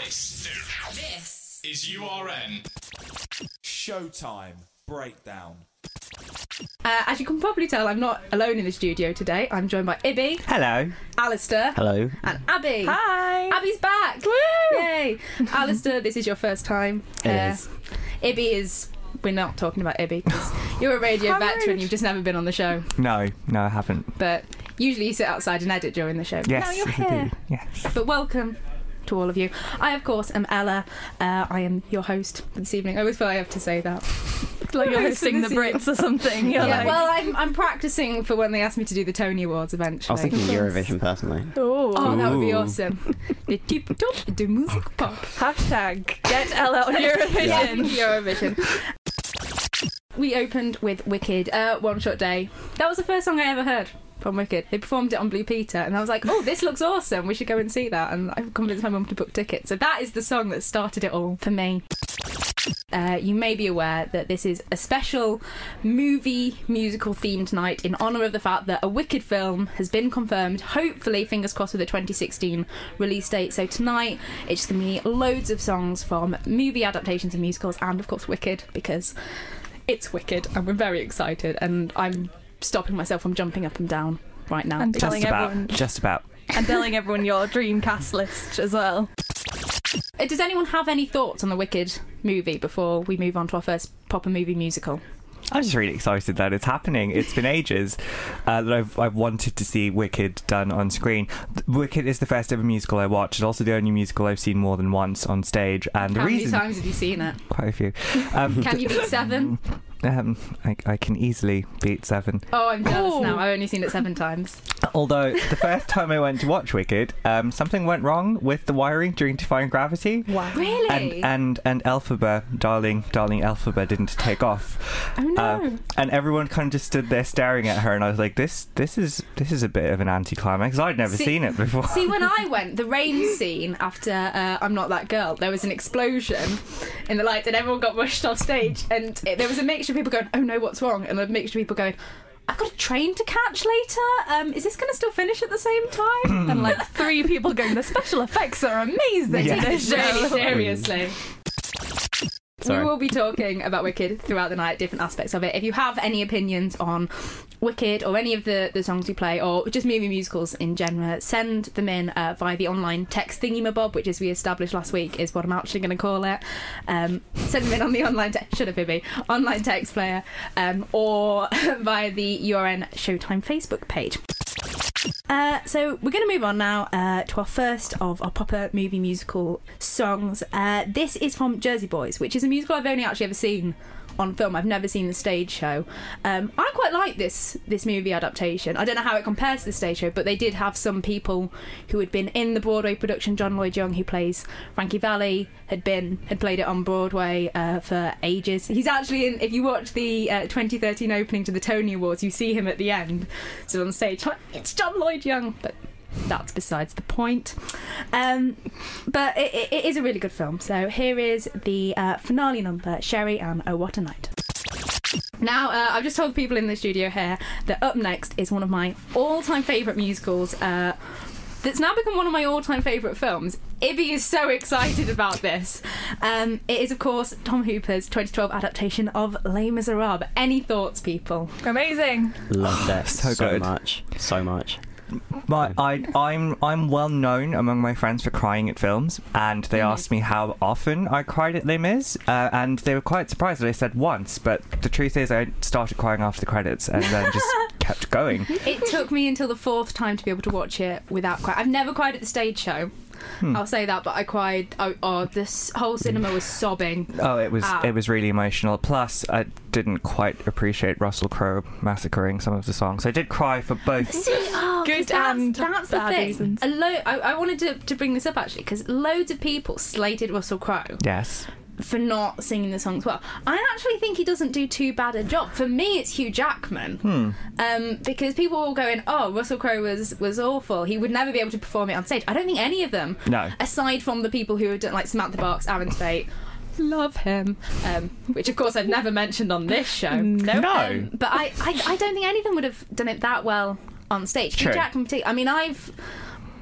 This is URN. Showtime Breakdown. As you can probably tell, I'm not alone in the studio today. I'm joined by Ibby. Hello. Alistair. Hello. And Abby. Hi. Abby's back. Woo! Yay. Alistair, this is your first time. It is. Ibby is... We're not talking about Ibby because you're a radio How veteran. rude. You've just never been on the show. No, I haven't. But usually you sit outside and edit during the show. But Yes, now you're I here. do. Yes. But welcome to all of you. I, of course, am Ella. I am your host for this evening. I always feel I have to say that. Like you're hosting the Brits or something. You're Yeah, like, well, I'm practicing for when they ask me to do the Tony Awards eventually. I was thinking Eurovision personally. Oh, that would be Ooh. awesome. The tip top, the music pop. hashtag get Ella on Eurovision. Eurovision. We opened with Wicked, One Shot Day. That was the first song I ever heard from Wicked. They performed it on Blue Peter, and I was like, oh, this looks awesome. We should go and see that. And I've convinced my mum to book tickets. So that is the song that started it all for me. You may be aware that this is a special movie musical themed night in honour of the fact that a Wicked film has been confirmed, hopefully, fingers crossed, with a 2016 release date. So tonight it's going to be loads of songs from movie adaptations and musicals, and of course Wicked, because it's Wicked and we're very excited, and I'm stopping myself from jumping up and down right now. And telling everyone, Just about. and telling everyone your dream cast list as well. Does anyone have any thoughts on the Wicked movie before we move on to our first proper movie musical? I'm just really excited that it's happening. It's been ages that I've wanted to see Wicked done on screen. Wicked is the first ever musical I watched. It's also the only musical I've seen more than once on stage. And the How many reason, times have you seen it? quite a few. Can you beat 7? I can easily beat 7. Oh, I'm jealous Ooh. now. I've only seen it 7 times. Although the first time I went to watch Wicked, something went wrong with the wiring during Defying Gravity. Wow. Really? And Elphaba, darling Elphaba, didn't take off. Oh no. And everyone kind of just stood there staring at her, and I was like, this is a bit of an anticlimax. I'd never seen it before. See, when I went, the rain scene after I'm Not That Girl, there was an explosion in the lights and everyone got rushed off stage, and there was a mixture of people going, oh no, what's wrong? And a mixture of people going, I've got a train to catch later. Is this going to still finish at the same time? And like 3 people going, the special effects are amazing Yeah. in this Really, show. seriously. Sorry. We will be talking about Wicked throughout the night, different aspects of it. If you have any opinions on Wicked or any of the songs we play, or just movie musicals in general, send them in via the online text thingy-mabob, which, as we established last week, is what I'm actually going to call it. Send them in on the online online text player, or via the URN Showtime Facebook page. So we're going to move on now to our first of our proper movie musical songs. This is from Jersey Boys, which is a musical I've only actually ever seen on film. I've never seen the stage show. I quite like this movie adaptation. I don't know how it compares to the stage show, but they did have some people who had been in the Broadway production. John Lloyd Young, who plays Frankie Valli, had played it on Broadway for ages. He's actually in, if you watch the 2013 opening to the Tony Awards, you see him at the end, so on stage, it's John Lloyd Young, but that's besides the point. But it is a really good film. So here is the finale number, Sherry and Oh What a Night. Now, I've just told the people in the studio here that up next is one of my all-time favourite musicals that's now become one of my all-time favourite films. Ibby is so excited about this. It is, of course, Tom Hooper's 2012 adaptation of Les Miserables. Any thoughts, people? Amazing. Loved it So good. So much. I'm well known among my friends for crying at films, and they asked me how often I cried at Les Mis, and they were quite surprised that I said once, but the truth is I started crying after the credits and then just kept going. It took me until the 4th time to be able to watch it without crying. I've never cried at the stage show. I'll say that, but I cried. This whole cinema was sobbing. Oh, it was really emotional. Plus, I didn't quite appreciate Russell Crowe massacring some of the songs. I did cry for both. Good and that's the bad thing. reasons. I wanted to bring this up actually because loads of people slated Russell Crowe Yes. for not singing the songs well. I actually think he doesn't do too bad a job. For me, it's Hugh Jackman. Because people were going, oh, Russell Crowe was awful. He would never be able to perform it on stage. I don't think any of them, No. aside from the people who have done, like Samantha Barks, Aaron Spate, love him, which of course I've never mentioned on this show. No. But I don't think any of them would have done it that well on stage. True. Hugh Jackman, I mean,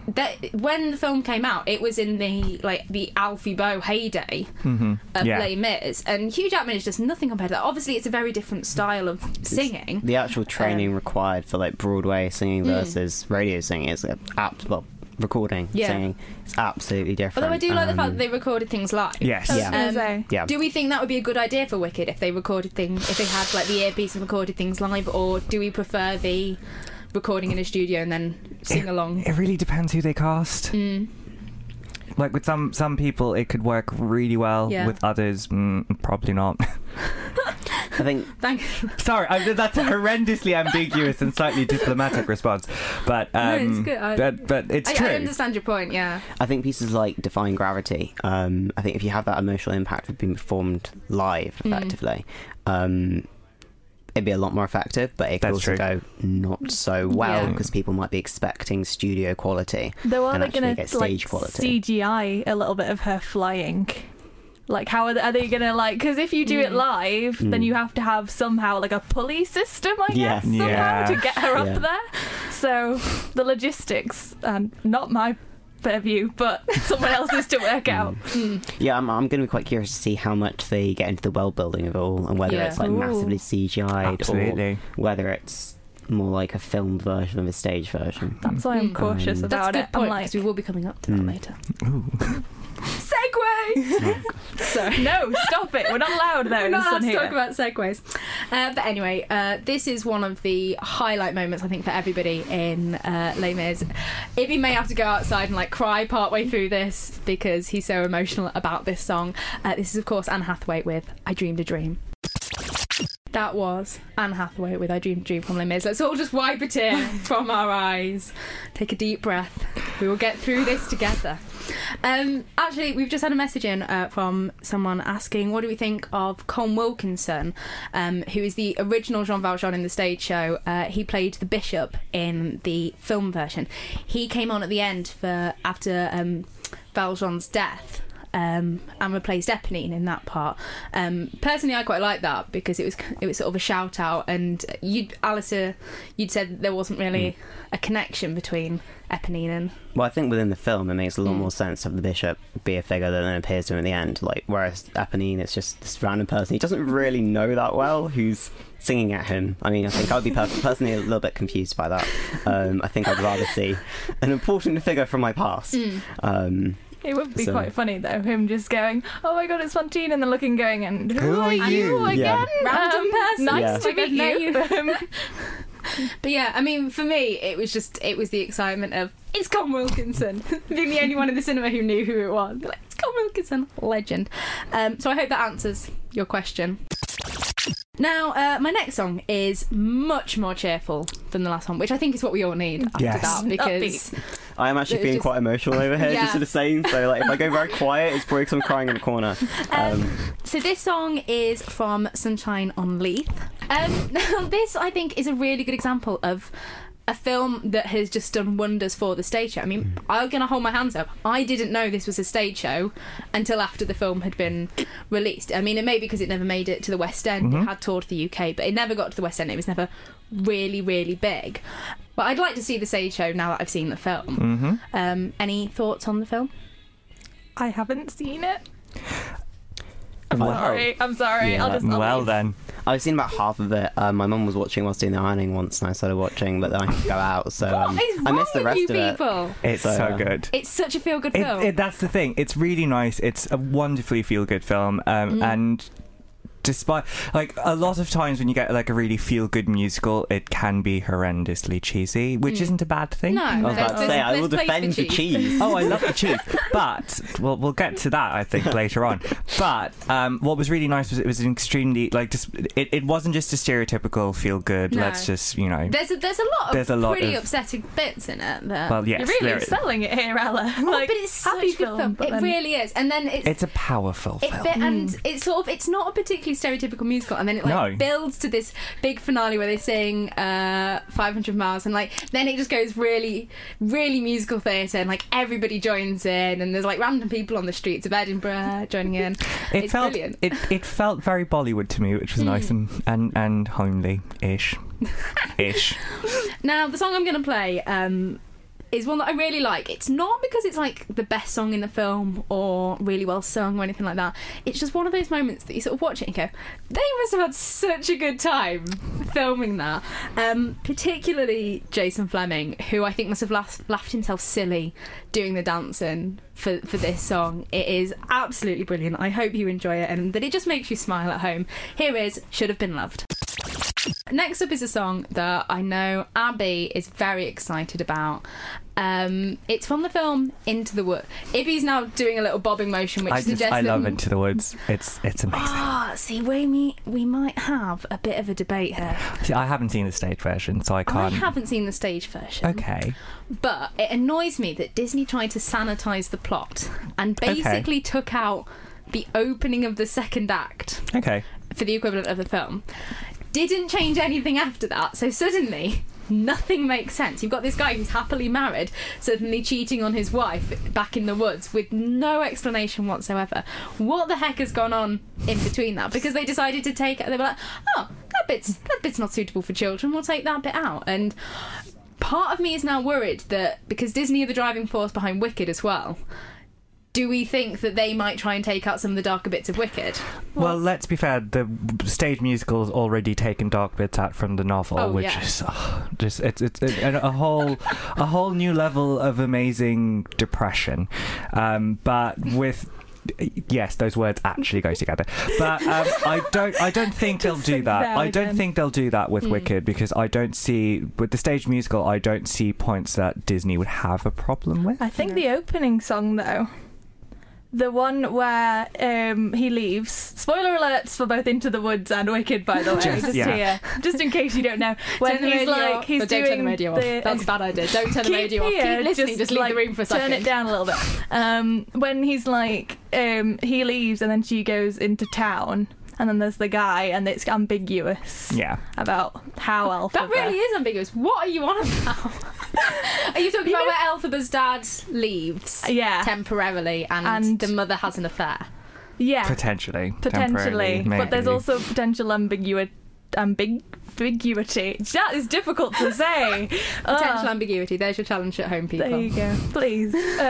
when the film came out, it was in the Alfie Boe heyday of Yeah. Les Mis, and Hugh Jackman is just nothing compared to that. Obviously, it's a very different style of singing. The actual training required for like Broadway singing versus radio singing is recording singing. It's absolutely different. Although I do like the fact that they recorded things live. Yes. I was gonna say. Yeah. Do we think that would be a good idea for Wicked if they recorded things, if they had like the earpiece and recorded things live, or do we prefer the recording in a studio and then sing along? It really depends who they cast. Like with some people, it could work really well. Yeah. With others, probably not. I think Thank Sorry, that's a horrendously ambiguous and slightly diplomatic response, but it's good. but it's true. I understand your point. Yeah. I think pieces like Defying Gravity, I think if you have that emotional impact of being performed live effectively, it'd be a lot more effective, but it could That's also true. go not so well Yeah. because people might be expecting studio quality Though are and they actually going get to like stage quality. CGI a little bit of her flying? Like, how are they going to like? Because if you do it live, then you have to have somehow like a pulley system, I guess, Yes. somehow Yeah. to get her Yeah. up there. So the logistics, not my purview, but someone else's to work out. Yeah, I'm going to be quite curious to see how much they get into the world building of it all, and whether Yeah. it's like Ooh. massively CGI'd Absolutely. or whether it's more like a filmed version of a stage version. That's why I'm cautious That's a about good it. I'm point, like, because we will be coming up to that later. segue. Sorry. No, stop it. We're not allowed those We're not allowed on to here. talk about segues. But anyway, this is one of the highlight moments, I think, for everybody in Les Mis. Ibby may have to go outside and like cry partway through this because he's so emotional about this song. This is, of course, Anne Hathaway with I Dreamed a Dream. That was Anne Hathaway with I Dreamed a Dream from Les Mis. Let's all just wipe a tear from our eyes. Take a deep breath. We will get through this together. Actually, we've just had a message in from someone asking, what do we think of Colm Wilkinson, who is the original Jean Valjean in the stage show. He played the bishop in the film version. He came on at the end after Valjean's death. And replaced Eponine in that part. Personally, I quite like that because it was sort of a shout out, and Alistair, you'd said there wasn't really a connection between Eponine and. Well, I think within the film it makes a lot more sense to have the bishop be a figure that then appears to him at the end. Like, whereas Eponine, it's just this random person he doesn't really know that well who's singing at him. I mean, I think I'd be personally a little bit confused by that. I think I'd rather see an important figure from my past. It would be So- quite funny though, him just going, "Oh my god, it's Fantine," and then looking, going, "And who are you you?" again? Random person. Nice Yeah. to We've met meet you." But yeah, I mean, for me, it was the excitement of it's Colm Wilkinson, being the only one in the cinema who knew who it was. Like, it's Colm Wilkinson, legend. So I hope that answers your question. Now, my next song is much more cheerful than the last one, which I think is what we all need after Yes. that, because I am actually It's feeling just- quite emotional over here, Yeah. just sort of saying. So, like, if I go very quiet, it's probably because I'm crying in a corner. so this song is from Sunshine on Leith. Now this, I think, is a really good example of a film that has just done wonders for the stage show. I mean, I'm going to hold my hands up. I didn't know this was a stage show until after the film had been released. I mean, it may be because it never made it to the West End. It had toured the UK, but it never got to the West End. It was never really, really big. But I'd like to see the stage show now that I've seen the film. Any thoughts on the film? I haven't seen it. Wow. I'm sorry. Yeah. I'll Well leave. then, I've seen about half of it. My mum was watching whilst doing the ironing once, and I started watching, but then I had to go out, so What is I wrong missed the with rest you of it. people? it's So, so good. It's such a feel-good film. That's the thing. It's really nice. It's a wonderfully feel-good film, and despite like a lot of times when you get like a really feel-good musical, it can be horrendously cheesy, which isn't a bad thing. No, I was about to say, I will defend the cheese. Oh, I love the cheese, but we'll get to that, I think, later on. But what was really nice was it was an extremely like just it wasn't just a stereotypical feel good. No. Let's just There's a lot of pretty of- upsetting bits in it. That, well, yes, You're really there is. selling it here, Ella. oh, Like, but it's such happy a good film. but It then- really is. And then It's a powerful film. and it's not a particularly stereotypical musical, and then it like No. builds to this big finale where they sing 500 Miles, and like then it just goes really, really musical theatre, and like everybody joins in, and there's like random people on the streets of Edinburgh joining in. It's felt brilliant. it felt very Bollywood to me, which was nice and homely ish. Now the song I'm going to play is one that I really like. It's not because it's like the best song in the film or really well sung or anything like that. It's just one of those moments that you sort of watch it and go, they must have had such a good time filming that. Particularly Jason Fleming, who I think must have laughed himself silly doing the dancing for this song. It is absolutely brilliant. I hope you enjoy it and that it just makes you smile at home. Here is Should Have Been Loved. Next up is a song that I know Abby is very excited about. It's from the film Into the Woods. Ibby's now doing a little bobbing motion, which suggests I love Into the Woods. It's amazing. See, we might have a bit of a debate here. See, I haven't seen the stage version, so I can't. I haven't seen the stage version. Okay. But it annoys me that Disney tried to sanitise the plot and basically took out the opening of the second act. Okay. For the equivalent of the film. Didn't change anything after that, so suddenly nothing makes sense. You've got this guy who's happily married suddenly cheating on his wife back in the woods with no explanation whatsoever. What the heck has gone on in between that? Because they decided to take it, they were like, oh, that bit's not suitable for children, we'll take that bit out. And part of me is now worried that because Disney are the driving force behind Wicked as well, do we think that they might try and take out some of the darker bits of Wicked? Well, let's be fair. The stage musical's already taken dark bits out from the novel, which is just it's a whole new level of amazing depression. But with those words actually go together. But I don't think they'll do that. I don't think they'll do that with Wicked, because I don't see with the stage musical. I don't see points that Disney would have a problem with. I think the opening song, though, the one where he leaves. Spoiler alerts for both Into the Woods and Wicked, by the way. Here, just in case you don't know. When he's like, he's doing don't turn the radio off. That's a bad idea. Don't turn the radio off. Keep listening. Just leave the room for a second. Turn it down a little bit. When he's like, he leaves and then she goes into town. And then there's the guy, and it's ambiguous. Yeah. About how Elphaba. That really is ambiguous. What are you on about? Are you talking about where Elphaba's dad leaves? Temporarily, and the mother has an affair? Yeah. Potentially. But there's also potential ambiguity. That is difficult to say. Potential ambiguity. There's your challenge at home, people. There you go. Please.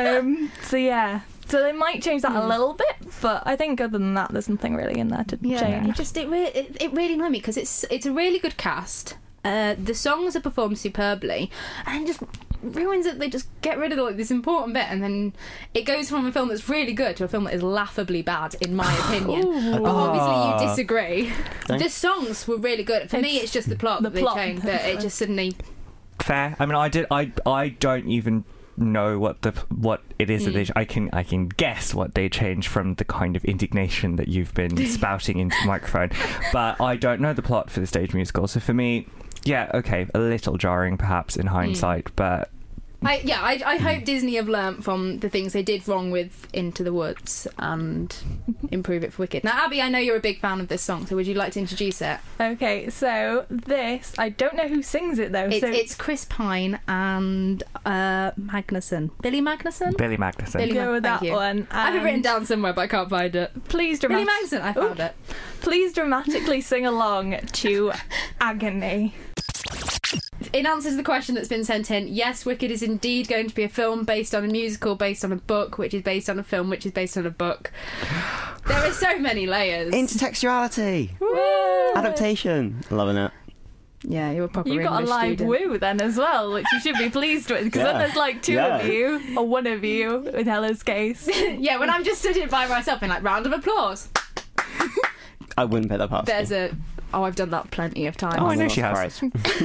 So they might change that a little bit, but I think other than that, there's nothing really in there to change. It really annoyed me because it's a really good cast. The songs are performed superbly, and just ruins it. They just get rid of this important bit, and then it goes from a film that's really good to a film that is laughably bad, in my opinion. Obviously, you disagree. The songs were really good. For me, it's just the plot that they changed. That it just suddenly. Fair. I mean, I don't even know what it is that they I can guess what they changed from the kind of indignation that you've been spouting into the microphone, but I don't know the plot for the stage musical. So for me, a little jarring perhaps in hindsight, but I hope Disney have learnt from the things they did wrong with Into the Woods and improve it for Wicked. Now, Abby, I know you're a big fan of this song, so would you like to introduce it? Okay, so this, I don't know who sings it though. It's Chris Pine and Magnuson. Billy Magnuson? Billy Magnuson. Go with that one. I have it written down somewhere, but I can't find it. Please Billy Magnuson, I found it. Please dramatically sing along to Agony. In answer to the question that's been sent in, yes, Wicked is indeed going to be a film based on a musical, based on a book, which is based on a film, which is based on a book. There are so many layers. Intertextuality. Woo! Adaptation. Loving it. Yeah, you're a proper You got a live woo then as well, which you should be pleased with, because when there's like two of you, or one of you, with Hella's case. Yeah, when I'm just stood by myself in round of applause. I wouldn't put that past There's I've done that plenty of times. Oh, I know she has.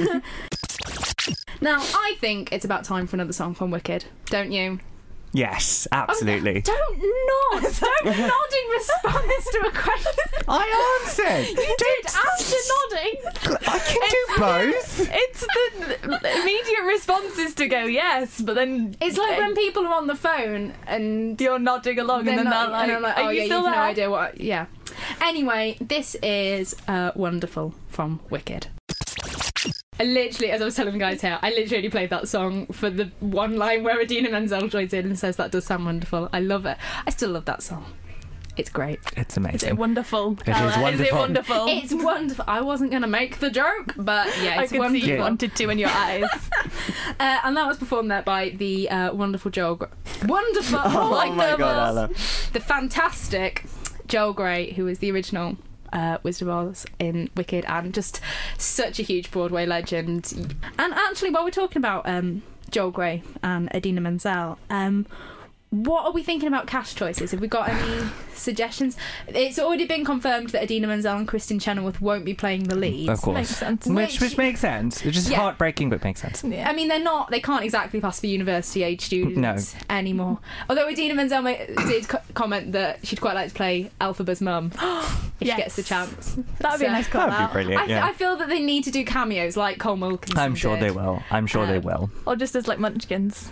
Now, I think it's about time for another song from Wicked, don't you? Yes, absolutely. Don't nod in response to a question. I answered. You did after nodding. I can do both. It's the immediate response is to go yes, but then it's like when people are on the phone and you're nodding along, and then they're like, "Oh are you yeah, still you've there?" no idea what." Yeah. Anyway, this is Wonderful from Wicked. I literally, as I was telling the guys here, I literally only played that song for the one line where Idina Menzel joins in and says that does sound wonderful. I love it. I still love that song. It's great. It's Is amazing. it wonderful? It is Ella? Is it wonderful. wonderful? It's wonderful. I wasn't going to make the joke, but yeah, I it's could wonderful. see you wanted to in your eyes. And that was performed there by the wonderful Joel Wonderful! Oh like my the god, Ella. The fantastic Joel Grey, who was the original Wizard of Oz in Wicked, and just such a huge Broadway legend. And actually, while we're talking about Joel Grey and Idina Menzel, what are we thinking about cast choices? Have we got any suggestions? It's already been confirmed that Idina Menzel and Kristen Chenoweth won't be playing the leads. Of course. Makes sense. Which makes sense. It's just Yeah. heartbreaking, but makes sense. Yeah. I mean, they can't exactly pass for university age students anymore. Although Idina Menzel did comment that she'd quite like to play Elphaba's mum if Yes. she gets the chance. That would be a nice call That'd be out. brilliant. Yeah. I feel that they need to do cameos like Cole Wilkinson I'm sure did. they will. I'm sure they will. Or just as like munchkins.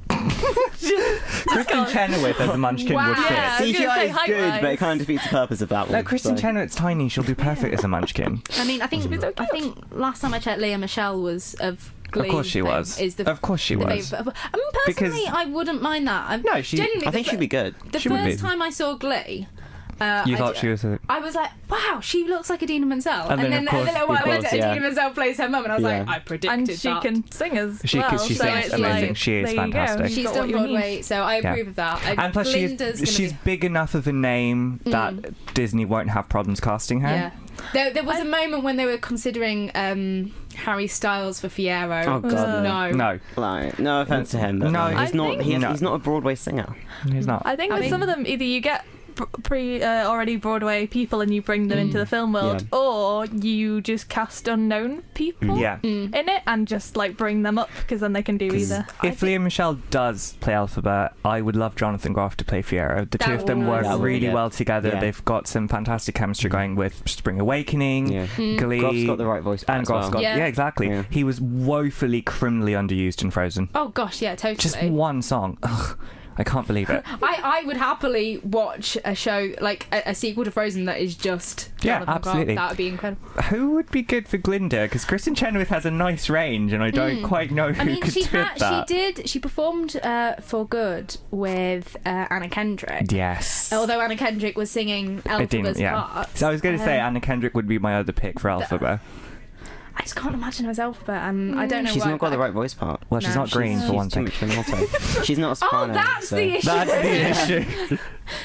Kristen Chenoweth as a munchkin would fit. Yeah. I was gonna CGI say is good, height-wise. but it kind of defeats the purpose of that one. No, Kristen so. Chenoweth's tiny. She'll be perfect as a munchkin. I mean, I think last time I checked, Leah Michelle was of Glee. Of course she fame, was. Is the, Of course she the was. favourite. I mean, personally, Because- I wouldn't mind that. No, she- genuinely, I think she'd be good. The she would be. first time I saw Glee, You thought she was a... I was like, wow, she looks like Idina Menzel. And then, of course- a little while of course, later, yeah. Idina Menzel plays her mum, and I was Yeah. like, I predicted And that. she can sing as She- well. 'cause she so sings it's amazing. like, She is there you go. fantastic. You've She's got done what you need. Broadway, so I Yeah. approve of that. And plus, Glinda's gonna she's be... big enough of a name that Disney won't have problems casting her. Yeah. There was a moment when they were considering Harry Styles for Fiyero. Oh, God, no. No, Like, no offense to him, but No, he's I not. think- He's not a Broadway singer. he's not. I think I with mean- some of them, either you get already Broadway people and you bring them into the film world, or you just cast unknown people Yeah. in it and just like bring them up because then they can do either. If Leah Michelle does play Elphaba, I would love Jonathan Groff to play Fiyero. The two of them work That would be really good. well together. Yeah. They've got some fantastic chemistry going with Spring Awakening, Yeah. Glee. Groff's got the right voice. and as Groff's well. got Yeah. exactly. Yeah. He was woefully criminally underused in Frozen. Oh gosh, yeah, totally. Just one song. Ugh, I can't believe it. I would happily watch a show like a sequel to Frozen that is just Yeah, Jonathan Groff. absolutely. That would be incredible. Who would be good for Glinda? Because Kristen Chenoweth has a nice range, and I don't quite know who I mean, could fit that. she performed for good with Anna Kendrick. Yes. Although Anna Kendrick was singing I didn't, Elphaba's yeah. part. So I was going to say Anna Kendrick would be my other pick for Elphaba. I just can't imagine her as Elphaba, and I don't know She's why. not got but the right voice part. Well, she's No, not green she's- for one She's too thing. much of an alto. She's not a soprano. Oh, that's so. the issue. That's the issue.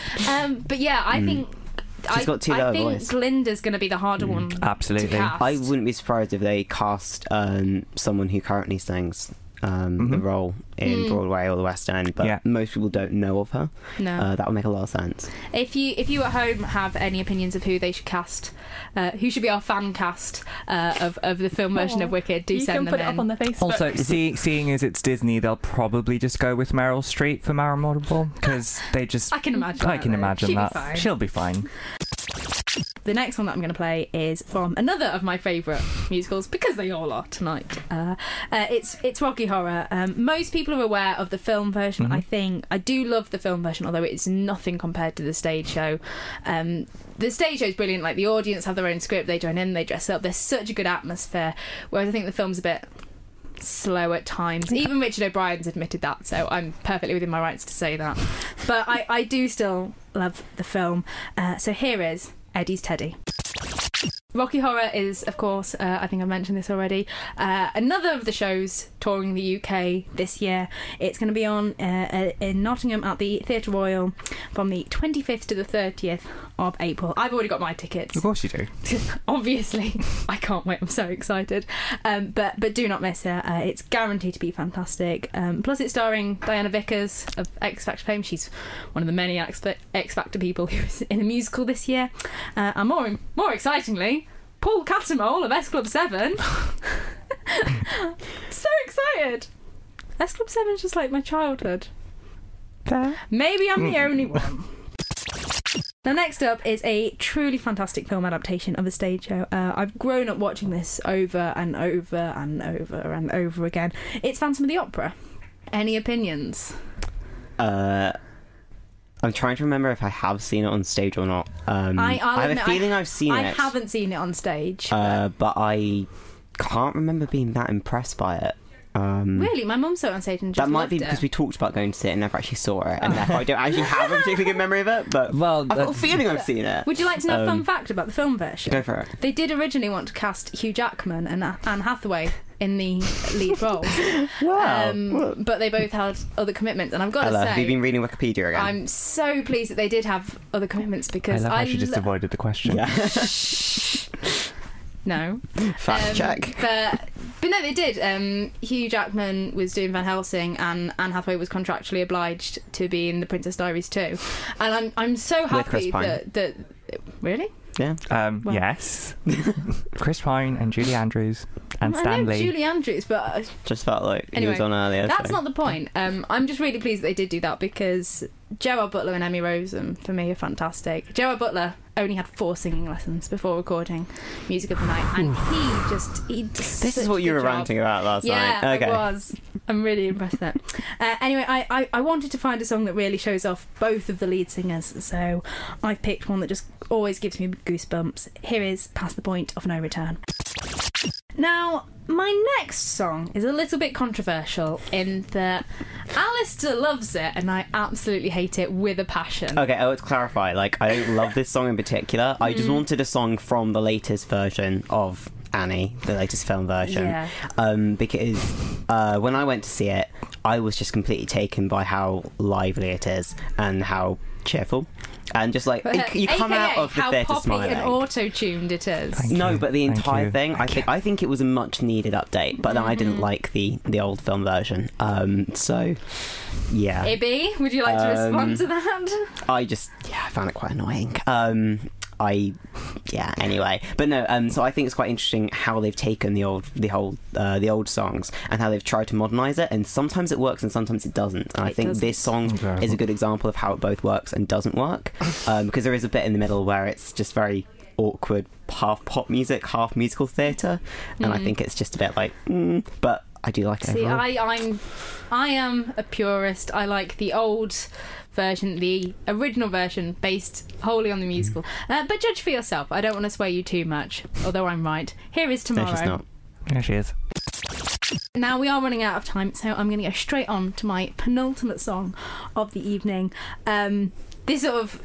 But yeah, I think. She's got too low I a think voice. Glinda's going to be the harder one. Absolutely. To cast. I wouldn't be surprised if they cast someone who currently sings the role in Broadway or the West End, but Yeah. most people don't know of her. No. That would make a lot of sense. If you at home have any opinions of who they should cast, who should be our fan cast of the film version of Wicked, do you send can them put in. it up on the Facebook. Also, seeing as it's Disney, they'll probably just go with Meryl Streep for Marmotable because they just. I can imagine. I that, can though. imagine She'd be that. fine. She'll be fine. The next one that I'm going to play is from another of my favourite musicals, because they all are tonight. It's Rocky Horror. Most people are aware of the film version. I think I do love the film version, although it's nothing compared to the stage show. The stage show is brilliant. Like, the audience have their own script, they join in, they dress up. There's such a good atmosphere. Whereas I think the film's a bit slow at times. Even Richard O'Brien's admitted that, so I'm perfectly within my rights to say that. But I do still love the film. So here is Eddie's Teddy. Rocky Horror is, of course, I think I've mentioned this already, another of the shows touring the UK this year. It's going to be on in Nottingham at the Theatre Royal from the 25th to the 30th of April. I've already got my tickets. Of course you do. Obviously, I can't wait. I'm so excited. But do not miss it. It's guaranteed to be fantastic. Plus, it's starring Diana Vickers of X Factor fame. She's one of the many X Factor people who's in a musical this year. And more excitingly, Paul Catamol of S Club 7. So excited. S Club 7 is just like my childhood. Fair. Maybe I'm the only one. Now, next up is a truly fantastic film adaptation of a stage show. I've grown up watching this over and over and over and over again. It's Phantom of the Opera. Any opinions? I'm trying to remember if I have seen it on stage or not. I'll I have admit, a feeling I've seen I it. haven't seen it on stage. But I can't remember being that impressed by it. Really? My mum saw it on stage and just That might loved be it. because we talked about going to see it and never actually saw it, and therefore I don't actually have a particularly good memory of it, but Well, I've got a feeling I've seen it. Would you like to know a fun fact about the film version? Go for it. They did originally want to cast Hugh Jackman and Anne Hathaway in the lead roles. Wow. But they both had other commitments, and I've got Ella, to have you say, been reading Wikipedia again? I'm so pleased that they did have other commitments I because love how she just avoided the question. Yeah. No. Fact check. But no, they did. Hugh Jackman was doing Van Helsing, and Anne Hathaway was contractually obliged to be in The Princess Diaries too. And I'm so happy Chris Pine. that really. Yeah. Well- Yes. Chris Pine and Julie Andrews and I Stan know Lee. Julie Andrews, but Just felt like he Anyway, was on earlier. that's so. not the point. I'm just really pleased that they did do that because Gerard Butler and Emmy Rossum, for me, are fantastic. Gerard Butler only had 4 singing lessons before recording Music of the Night, and he just This is what you were ranting about last yeah, night. Okay. I was. I'm really impressed with that. Anyway, I wanted to find a song that really shows off both of the lead singers, so I've picked one that just always gives me goosebumps. Here is Past the Point of No Return. Now, my next song is a little bit controversial in that Alistair loves it and I absolutely hate it with a passion. Okay, I would clarify. Like, I don't love this song in particular. I just wanted a song from the latest version of Annie, the latest film version. Yeah. Because when I went to see it, I was just completely taken by how lively it is and how cheerful. And just like, you come AKA out of the how theatre poppy smiling. and auto-tuned it is. Thank No, you. but the Thank entire you. thing, Thank I think it was a much needed update, but then I didn't like the old film version. So, yeah. Ibby, would you like to respond to that? I found it quite annoying. Anyway, but no. So I think it's quite interesting how they've taken the old songs and how they've tried to modernise it, and sometimes it works and sometimes it doesn't. And I think this song Very is a good example of how it both works and doesn't work, because there is a bit in the middle where it's just very awkward, half pop music, half musical theatre, and I think it's just a bit like, but I do like it. See, overall. I am a purist. I like the old version, the original version, based wholly on the musical. But judge for yourself. I don't want to sway you too much, although I'm right. Here is Tomorrow. No, she's not. There she is. Now we are running out of time, so I'm going to go straight on to my penultimate song of the evening. This sort of...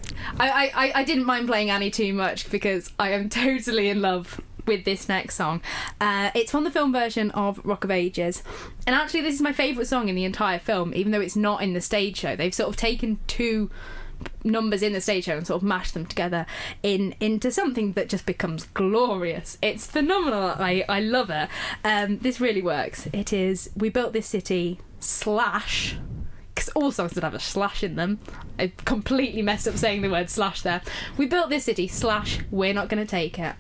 I didn't mind playing Annie too much because I am totally in love with this next song. It's from the film version of Rock of Ages, and actually this is my favourite song in the entire film, even though it's not in the stage show. They've sort of taken 2 numbers in the stage show and sort of mashed them together into something that just becomes glorious. It's phenomenal. I love it. This really works. It is We Built This City / because all songs that have a slash in them. I completely messed up saying the word slash there. We built this city / we're not going to take it.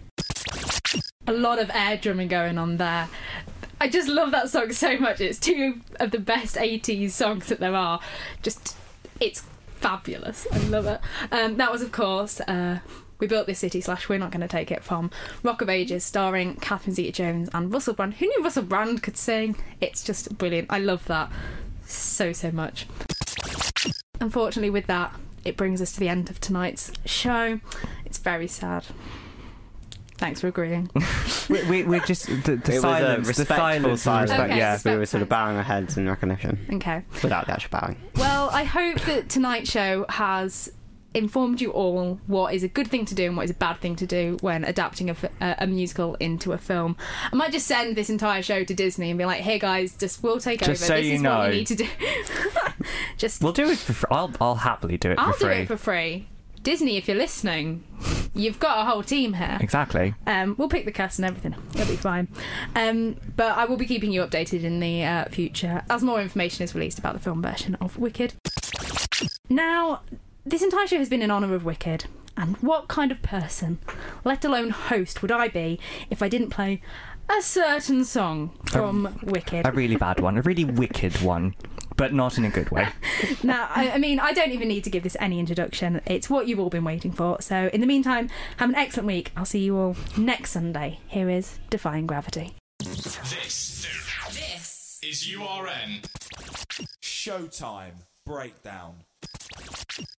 A lot of air drumming going on there. I just love that song so much. It's 2 of the best 80s songs that there are. Just, it's fabulous. I love it. That was, of course, We Built This City / we're not going to take it from Rock of Ages, starring Catherine Zeta-Jones and Russell Brand. Who knew Russell Brand could sing? It's just brilliant. I love that so much. Unfortunately, with that, it brings us to the end of tonight's show. It's very sad. Thanks for agreeing. We're just the It silence. was a The respectful silence. silence. Okay, Yeah. We were sort of bowing our heads in recognition Okay. without the actual bowing. Well, I hope that tonight's show has informed you all what is a good thing to do and what is a bad thing to do when adapting a musical into a film. I might just send this entire show to Disney and be like, hey guys, we'll take Just over. so This you is know. what you need to do. We'll do it for free. I'll happily do it I'll for free. do it for free. Disney, if you're listening, you've got a whole team here. Exactly. We'll pick the cast and everything. It'll be fine. But I will be keeping you updated in the future as more information is released about the film version of Wicked. Now, this entire show has been in honour of Wicked, and what kind of person, let alone host, would I be if I didn't play a certain song from Wicked? A really bad one. A really wicked one. But not in a good way. Now, I mean, I don't even need to give this any introduction. It's what you've all been waiting for. So, in the meantime, have an excellent week. I'll see you all next Sunday. Here is Defying Gravity. This is URN. Showtime Breakdown.